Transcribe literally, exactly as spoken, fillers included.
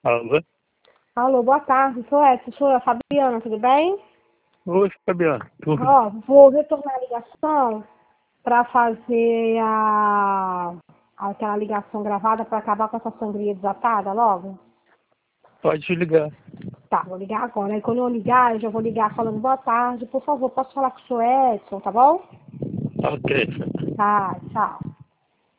Alô? Alô, boa tarde, sou Edson, sou a Fabiana, tudo bem? Oi, Fabiana. Tudo? Ó, vou retornar a ligação para fazer a aquela ligação gravada para acabar com essa sangria desatada logo. Pode ligar. Tá, vou ligar agora. Aí quando eu ligar, eu já vou ligar falando boa tarde, por favor, posso falar com o senhor Edson, tá bom? Ok. Tá, tchau.